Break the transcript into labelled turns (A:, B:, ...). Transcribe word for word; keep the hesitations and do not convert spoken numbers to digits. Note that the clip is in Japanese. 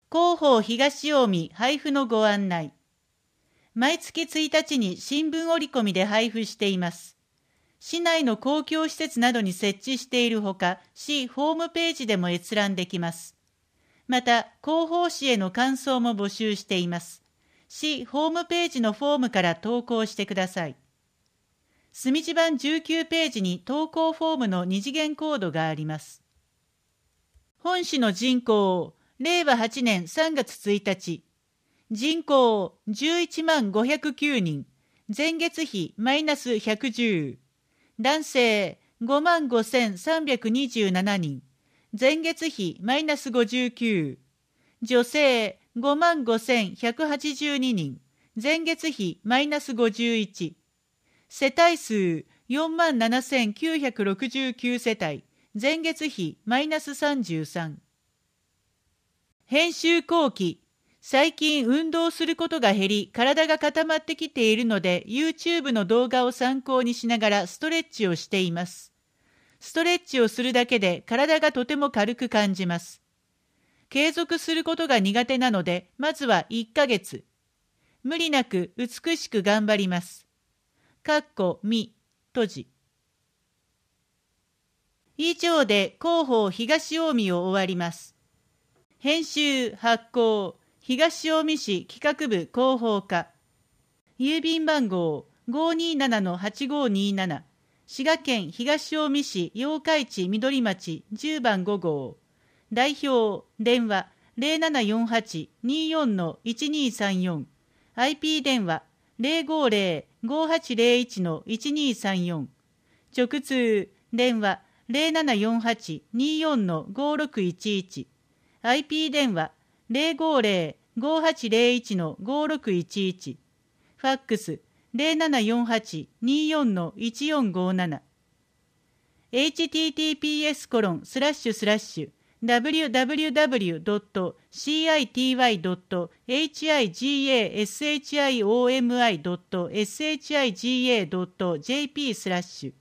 A: 広報東近江配布のご案内。毎月ついたちに新聞折り込みで配布しています。市内の公共施設などに設置しているほか、市ホームページでも閲覧できます。また、広報誌への感想も募集しています。市ホームページのフォームから投稿してください。墨地版じゅうきゅうページに投稿フォームの二次元コードがあります。本市の人口、れいわはちねんさんがつついたち、人口じゅういちまんごひゃくきゅうにん、前月比マイナスひゃくじゅう、男性ごまんごせんさんびゃくにじゅうななにん、前月比マイナスごじゅうきゅう、女性ごまんごせんひゃくはちじゅうににん、前月比マイナスごじゅういち、世帯数よんまんななせんきゅうひゃくろくじゅうきゅう世帯、前月比マイナスさんじゅうさん。編集後期、最近運動することが減り、体が固まってきているので、YouTube の動画を参考にしながらストレッチをしています。ストレッチをするだけで体がとても軽く感じます。継続することが苦手なので、まずはいっかげつ。無理なく美しく頑張ります。かっこみ、閉じ。以上で広報東近江を終わります。編集発行東近江市企画部広報課、郵便番号 ごーにーななのはちごーにーなな、滋賀県東近江市八日市緑町じゅうばんごごう、代表電話 ゼロななよんはちにーよんのいちにーさんよん、アイピー 電話 ゼロごーゼロごはちゼロいちのいちにーさんよん、直通電話 ゼロななよんはちにーよんのごろくいちいち、アイピー 電話 ゼロごーゼロごはちゼロいちのごろくいちいち、ファックス ゼロななよんはちにーよんのいちよんごーなな、エイチティーティーピーエスコロンスラッシュスラッシュダブリューダブリューダブリュードットシーアイティーワイドットエイチアイジーエーエスエイチアイオーエムアイドットエスエイチアイジーエードットジェーピースラッシュ